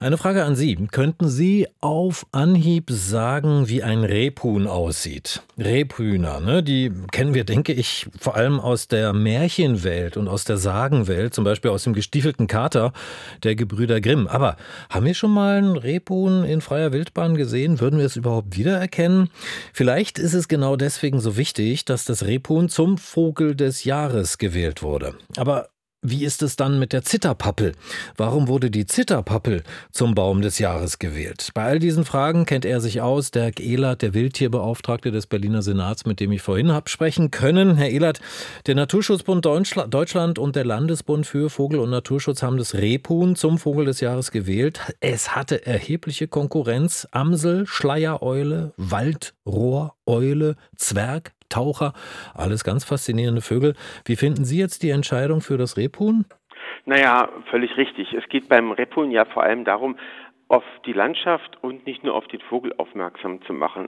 Eine Frage an Sie. Könnten Sie auf Anhieb sagen, wie ein Rebhuhn aussieht? Rebhühner, ne? Die kennen wir, denke ich, vor allem aus der Märchenwelt und aus der Sagenwelt, zum Beispiel aus dem gestiefelten Kater der Gebrüder Grimm. Aber haben wir schon mal ein Rebhuhn in freier Wildbahn gesehen? Würden wir es überhaupt wiedererkennen? Vielleicht ist es genau deswegen so wichtig, dass das Rebhuhn zum Vogel des Jahres gewählt wurde. Aber wie ist es dann mit der Zitterpappel? Warum wurde die Zitterpappel zum Baum des Jahres gewählt? Bei all diesen Fragen kennt er sich aus, Dirk Ehlert, der Wildtierbeauftragte des Berliner Senats, mit dem ich vorhin habe sprechen können. Herr Ehlert, der Naturschutzbund Deutschland und der Landesbund für Vogel- und Naturschutz haben das Rebhuhn zum Vogel des Jahres gewählt. Es hatte erhebliche Konkurrenz. Amsel, Schleiereule, Waldrohreule, Zwerg, Taucher, alles ganz faszinierende Vögel. Wie finden Sie jetzt die Entscheidung für das Rebhuhn? Naja, völlig richtig. Es geht beim Rebhuhn ja vor allem darum, auf die Landschaft und nicht nur auf den Vogel aufmerksam zu machen.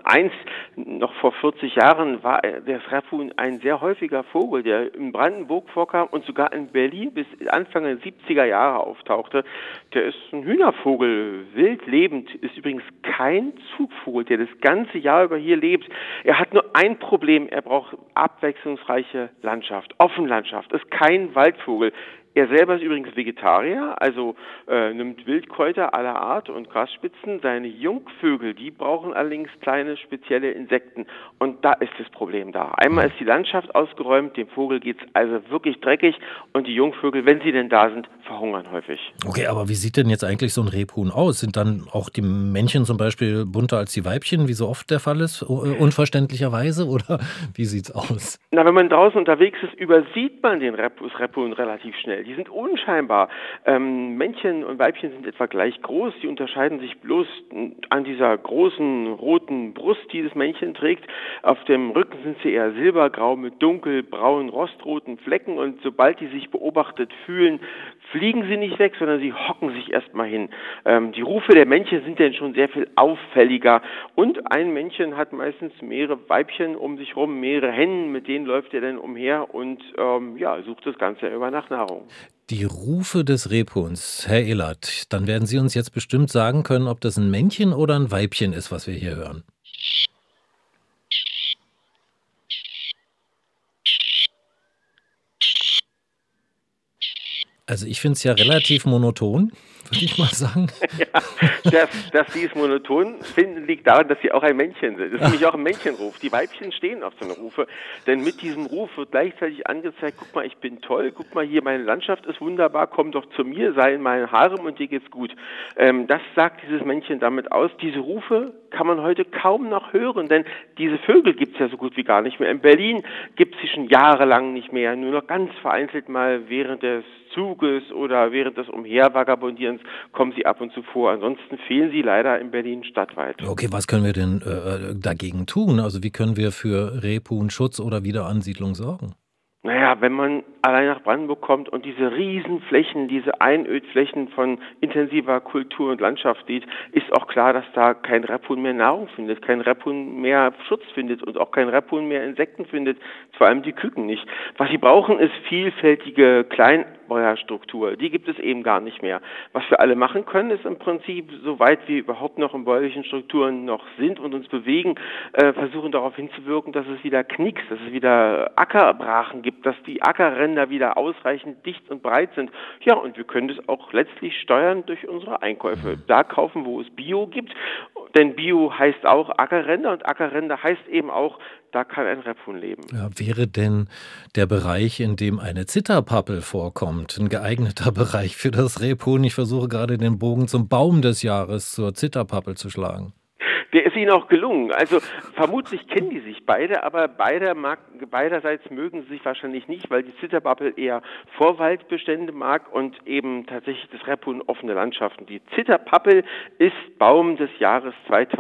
Noch vor 40 Jahren war das Rebhuhn ein sehr häufiger Vogel, der in Brandenburg vorkam und sogar in Berlin bis Anfang der 70er Jahre auftauchte. Der ist ein Hühnervogel, wild lebend, ist übrigens kein Zugvogel, der das ganze Jahr über hier lebt. Er hat nur ein Problem, er braucht abwechslungsreiche Landschaft, Offenlandschaft, ist kein Waldvogel. Er selber ist übrigens Vegetarier, also nimmt Wildkräuter aller Art und Grasspitzen. Seine Jungvögel, die brauchen allerdings kleine spezielle Insekten. Und da ist das Problem da. Einmal ist die Landschaft ausgeräumt, dem Vogel geht's also wirklich dreckig und die Jungvögel, wenn sie denn da sind, verhungern häufig. Okay, aber wie sieht denn jetzt eigentlich so ein Rebhuhn aus? Sind dann auch die Männchen zum Beispiel bunter als die Weibchen, wie so oft der Fall ist, unverständlicherweise? Oder wie sieht's aus? Na, wenn man draußen unterwegs ist, übersieht man das Rebhuhn relativ schnell. Die sind unscheinbar. Männchen und Weibchen sind etwa gleich groß. Die unterscheiden sich bloß an dieser großen roten Brust, die das Männchen trägt. Auf dem Rücken sind sie eher silbergrau mit dunkelbraunen, rostroten Flecken. Und sobald die sich beobachtet fühlen, fliegen sie nicht weg, sondern sie hocken sich erstmal hin. Die Rufe der Männchen sind dann schon sehr viel auffälliger. Und ein Männchen hat meistens mehrere Weibchen um sich rum, mehrere Hennen, mit denen läuft er dann umher und sucht das Ganze über nach Nahrung. Die Rufe des Rebhuhns, Herr Ehlert, dann werden Sie uns jetzt bestimmt sagen können, ob das ein Männchen oder ein Weibchen ist, was wir hier hören. Also ich finde es ja relativ monoton, würde ich mal sagen. Ja, dass sie es monoton finden, liegt daran, dass sie auch ein Männchen sind. Das ist nämlich auch ein Männchenruf. Die Weibchen stehen auf so eine Rufe, denn mit diesem Ruf wird gleichzeitig angezeigt, guck mal, ich bin toll, guck mal hier, meine Landschaft ist wunderbar, komm doch zu mir, sei in meinen Harem und dir geht's gut. Das sagt dieses Männchen damit aus. Diese Rufe kann man heute kaum noch hören, denn diese Vögel gibt's ja so gut wie gar nicht mehr. In Berlin gibt's sie schon jahrelang nicht mehr, nur noch ganz vereinzelt mal während des Zuges oder während des Umhervagabundierens kommen sie ab und zu vor. Ansonsten fehlen sie leider in Berlin stadtweit. Okay, was können wir denn dagegen tun? Also wie können wir für Rebhuhnschutz oder Wiederansiedlung sorgen? Naja, wenn man allein nach Brandenburg kommt und diese Riesenflächen, diese Einödflächen von intensiver Kultur und Landschaft sieht, ist auch klar, dass da kein Rebhuhn mehr Nahrung findet, kein Rebhuhn mehr Schutz findet und auch kein Rebhuhn mehr Insekten findet, vor allem die Küken nicht. Was sie brauchen, ist vielfältige Kleinbäuerstruktur. Die gibt es eben gar nicht mehr. Was wir alle machen können, ist im Prinzip, soweit wir überhaupt noch in bäuerlichen Strukturen noch sind und uns bewegen, versuchen darauf hinzuwirken, dass es wieder knickst, dass es wieder Ackerbrachen gibt, dass die Ackerränder wieder ausreichend dicht und breit sind. Ja, und wir können das auch letztlich steuern durch unsere Einkäufe. Da kaufen, wo es Bio gibt, denn Bio heißt auch Ackerränder und Ackerränder heißt eben auch, da kann ein Rebhuhn leben. Ja, wäre denn der Bereich, in dem eine Zitterpappel vorkommt, ein geeigneter Bereich für das Rebhuhn? Ich versuche gerade den Bogen zum Baum des Jahres, zur Zitterpappel zu schlagen. Der ist ihnen auch gelungen. Also vermutlich kennen die sich beide, aber beiderseits mögen sie sich wahrscheinlich nicht, weil die Zitterpappel eher Vorwaldbestände mag und eben tatsächlich das Rebhuhn offene Landschaften. Die Zitterpappel ist Baum des Jahres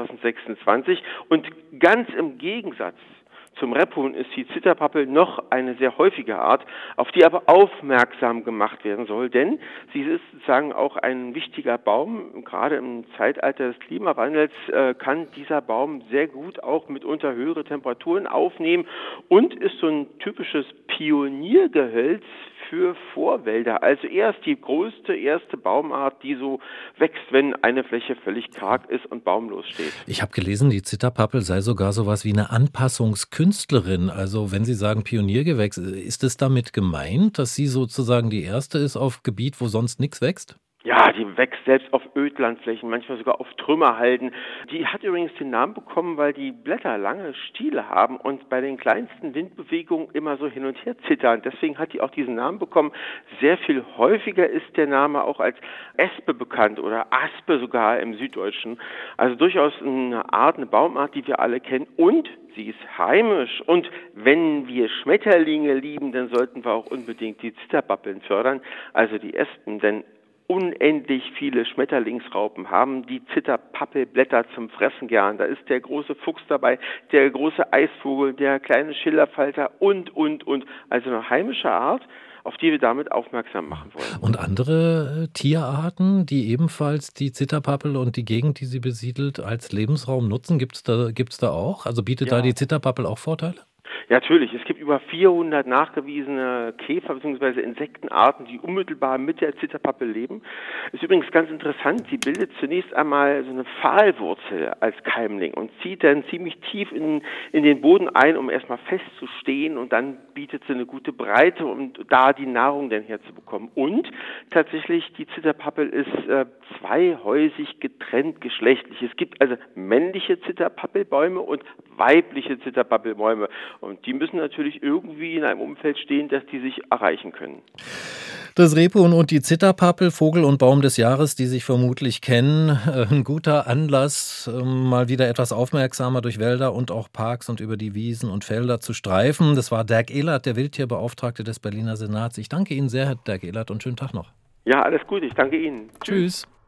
2026 und ganz im Gegensatz zum Rebhuhn ist die Zitterpappel noch eine sehr häufige Art, auf die aber aufmerksam gemacht werden soll, denn sie ist sozusagen auch ein wichtiger Baum. Gerade im Zeitalter des Klimawandels kann dieser Baum sehr gut auch mitunter höhere Temperaturen aufnehmen und ist so ein typisches Pioniergehölz für Vorwälder. Also erst die größte erste Baumart, die so wächst, wenn eine Fläche völlig karg ist und baumlos steht. Ich habe gelesen, die Zitterpappel sei sogar sowas wie eine Anpassungskünstlerin. Also wenn Sie sagen Pioniergewächs, ist es damit gemeint, dass sie sozusagen die erste ist auf Gebiet, wo sonst nichts wächst? Ja, die wächst selbst auf Ödlandflächen, manchmal sogar auf Trümmerhalden. Die hat übrigens den Namen bekommen, weil die Blätter lange Stiele haben und bei den kleinsten Windbewegungen immer so hin und her zittern. Deswegen hat die auch diesen Namen bekommen. Sehr viel häufiger ist der Name auch als Espe bekannt oder Aspe sogar im Süddeutschen. Also durchaus eine Baumart, die wir alle kennen, und sie ist heimisch. Und wenn wir Schmetterlinge lieben, dann sollten wir auch unbedingt die Zitterpappeln fördern, also die Espen, denn unendlich viele Schmetterlingsraupen haben die Zitterpappelblätter zum Fressen gern. Da ist der große Fuchs dabei, der große Eisvogel, der kleine Schillerfalter und. Also eine heimische Art, auf die wir damit aufmerksam machen wollen. Und andere Tierarten, die ebenfalls die Zitterpappel und die Gegend, die sie besiedelt, als Lebensraum nutzen, gibt's da auch? Also bietet da Ja. die Zitterpappel auch Vorteile? Ja, natürlich. Es gibt über 400 nachgewiesene Käfer- bzw. Insektenarten, die unmittelbar mit der Zitterpappel leben. Ist übrigens ganz interessant. Sie bildet zunächst einmal so eine Pfahlwurzel als Keimling und zieht dann ziemlich tief in den Boden ein, um erstmal festzustehen, und dann bietet sie eine gute Breite, um da die Nahrung dann herzubekommen. Und tatsächlich, die Zitterpappel ist zweihäusig getrennt geschlechtlich. Es gibt also männliche Zitterpappelbäume und weibliche Zitterpappelbäume. Und die müssen natürlich irgendwie in einem Umfeld stehen, dass die sich erreichen können. Das Rebhuhn und die Zitterpappel, Vogel und Baum des Jahres, die sich vermutlich kennen. Ein guter Anlass, mal wieder etwas aufmerksamer durch Wälder und auch Parks und über die Wiesen und Felder zu streifen. Das war Dirk Ehlert, der Wildtierbeauftragte des Berliner Senats. Ich danke Ihnen sehr, Herr Dirk Ehlert, und schönen Tag noch. Ja, alles Gute. Ich danke Ihnen. Tschüss.